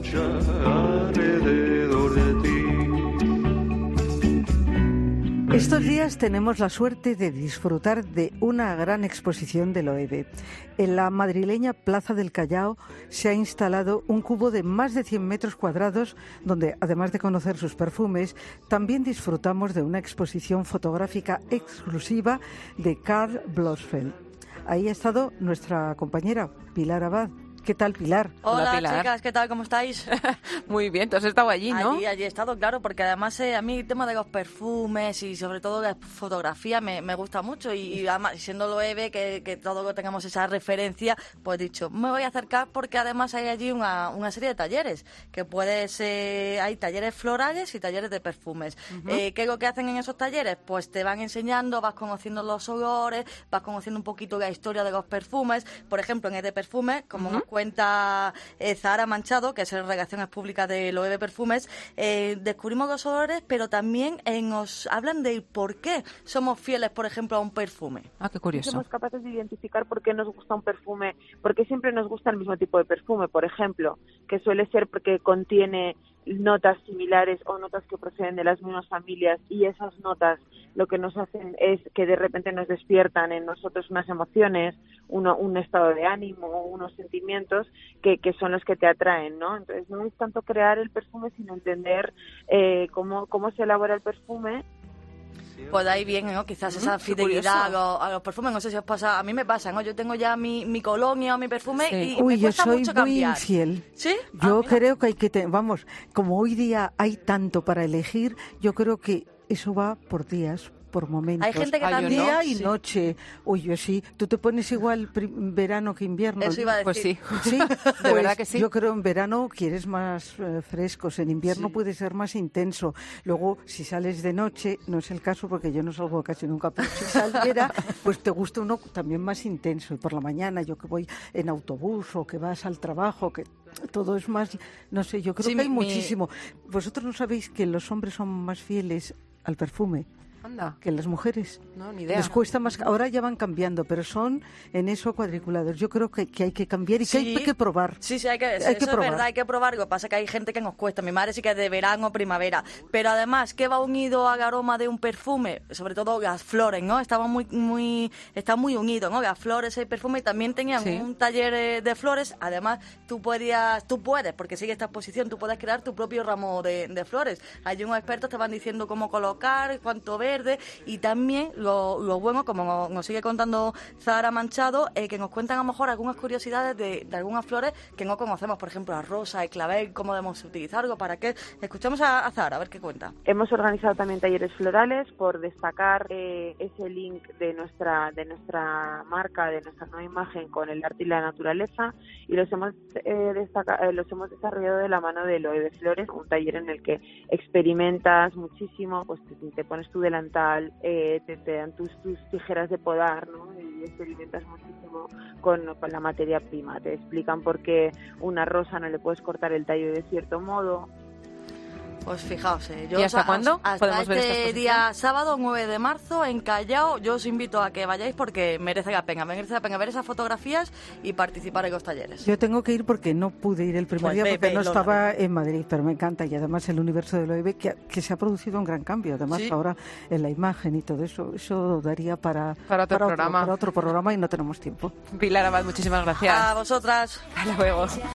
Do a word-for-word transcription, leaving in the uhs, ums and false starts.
marcha alrededor de ti. Estos días tenemos la suerte de disfrutar de una gran exposición de Loewe. En la madrileña Plaza del Callao se ha instalado un cubo de más de cien metros cuadrados donde, además de conocer sus perfumes, también disfrutamos de una exposición fotográfica exclusiva de Karl Blossfeld. Ahí ha estado nuestra compañera Pilar Abad. ¿Qué tal, Pilar? Hola, Hola Pilar. chicas, ¿qué tal? ¿Cómo estáis? Muy bien, tú has estado allí, ¿no? Allí, allí he estado, claro, porque además eh, a mí el tema de los perfumes y sobre todo la fotografía me, me gusta mucho y, y además siendo Loewe, que, que todos tengamos esa referencia, pues he dicho, me voy a acercar porque además hay allí una, una serie de talleres, que puedes, eh, hay talleres florales y talleres de perfumes. Uh-huh. Eh, ¿Qué es lo que hacen en esos talleres? Pues te van enseñando, vas conociendo los olores, vas conociendo un poquito la historia de los perfumes. Por ejemplo, en el de perfumes, como uh-huh. cuenta eh, Zahara Manchado, que es en Relaciones Públicas de Loewe Perfumes, eh, descubrimos los olores, pero también eh, nos hablan de por qué somos fieles, por ejemplo, a un perfume. Ah, qué curioso. Somos capaces de identificar por qué nos gusta un perfume, porque siempre nos gusta el mismo tipo de perfume, por ejemplo, que suele ser porque contiene notas similares o notas que proceden de las mismas familias, y esas notas lo que nos hacen es que de repente nos despiertan en nosotros unas emociones, uno, un estado de ánimo, unos sentimientos que, que son los que te atraen, ¿no? Entonces no es tanto crear el perfume, sino entender eh, cómo, cómo se elabora el perfume. Pues ahí viene, ¿no? Quizás esa mm, fidelidad a los, a los perfumes. No sé si os pasa, a mí me pasa, ¿no? Yo tengo ya mi, mi colonia o mi perfume sí. y Uy, me cuesta yo soy mucho muy cambiar. infiel. ¿Sí? Yo ah, creo que hay que, te, vamos, como hoy día hay tanto para elegir, yo creo que eso va por días, por momentos. Hay gente que Ay, también... Día y sí. noche. Uy, yo sí. ¿Tú te pones igual prim- verano que invierno? Eso iba a decir. Pues sí. ¿Sí? De Pues verdad que sí. Yo creo en verano quieres más eh, frescos, en invierno sí. puede ser más intenso. Luego, si sales de noche, no es el caso porque yo no salgo casi nunca, pero si saliera, pues te gusta uno también más intenso. Y por la mañana, yo que voy en autobús o que vas al trabajo, que todo es más, no sé, yo creo sí, que hay mi, muchísimo. ¿Vosotros no sabéis que los hombres son más fieles al perfume? Anda. Que las mujeres. No, ni idea. Les cuesta más. Ahora ya van cambiando, pero son en eso cuadriculados. Yo creo que, que hay que cambiar y sí. que hay que probar. Sí, sí, hay que, hay eso que es probar. verdad, hay que probar. Lo que pasa es que hay gente que nos cuesta. Mi madre sí que es de verano o primavera. Pero además, ¿qué va unido al aroma de un perfume? Sobre todo las flores, ¿no? Estaban muy, muy, están muy unidos, ¿no? Las flores y el perfume. Y también tenían sí. un taller de flores. Además, tú podías, tú puedes, porque sigue esta exposición, tú puedes crear tu propio ramo de, de flores. Hay unos expertos que te van diciendo cómo colocar, cuánto verde, y también lo, lo bueno, como nos, nos sigue contando Zahara Manchado, eh, que nos cuentan a lo mejor algunas curiosidades de, de algunas flores que no conocemos, por ejemplo la rosa, el clavel, cómo debemos utilizarlo, para qué. Escuchamos a, a Zahara, a ver qué cuenta. Hemos organizado también talleres florales por destacar eh, ese link de nuestra de nuestra marca, de nuestra nueva imagen con el arte y la naturaleza, y los hemos eh, destaca, eh, los hemos desarrollado de la mano de Loewe Flores, un taller en el que experimentas muchísimo, pues te, te pones tu delantal, eh, Te, te dan tus, tus tijeras de podar, ¿no? Y experimentas muchísimo con, con la materia prima. Te explican por qué una rosa no le puedes cortar el tallo de cierto modo. Pues fijaos, eh, yo ¿Y hasta cuándo hasta podemos este ver esta exposición? Día sábado nueve de marzo en Callao. Yo os invito a que vayáis porque merece la pena, merece la pena ver esas fotografías y participar en los talleres. Yo tengo que ir porque no pude ir el primer pues día ve, porque ve, no Lola, estaba ve. en Madrid, pero me encanta, y además el universo de Loewe que, que se ha producido un gran cambio, además ¿sí? ahora en la imagen y todo eso, eso daría para, para, otro, para, programa. Otro, para otro programa y no tenemos tiempo. Pilar Abad, muchísimas gracias. A vosotras. Hasta luego.